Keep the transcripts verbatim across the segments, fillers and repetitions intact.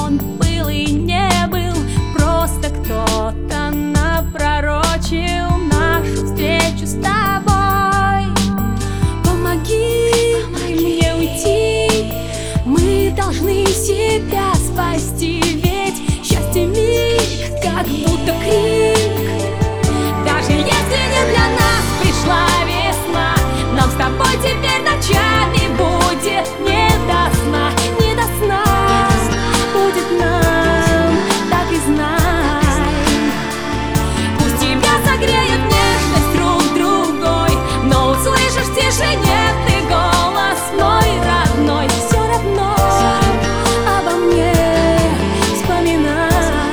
он был и не был, просто кто-то напророчил нашу встречу с тобой. Помоги мне уйти, мы должны себя спасти, ведь счастье миг, как будто крик. Даже если не для нас пришла весна, нам с тобой теперь ночами будет не до сна, не до сна, будет нам, так и знай. Пусть тебя согреет нежность друг другой, но услышишь в тишине ты голос мой родной. Все равно обо мне вспоминай.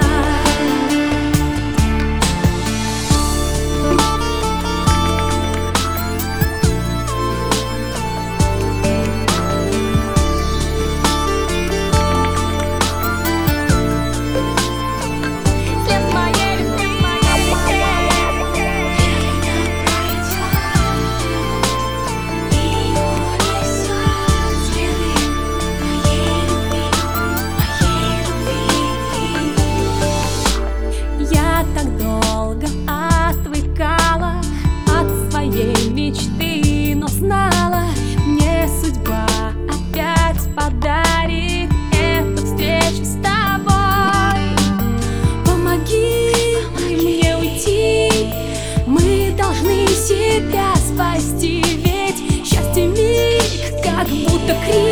Я так долго отвыкала от своей мечты, но знала, мне судьба опять подарит эту встречу с тобой. Помоги мне уйти, мы должны себя спасти, ведь счастье миг, как будто крик.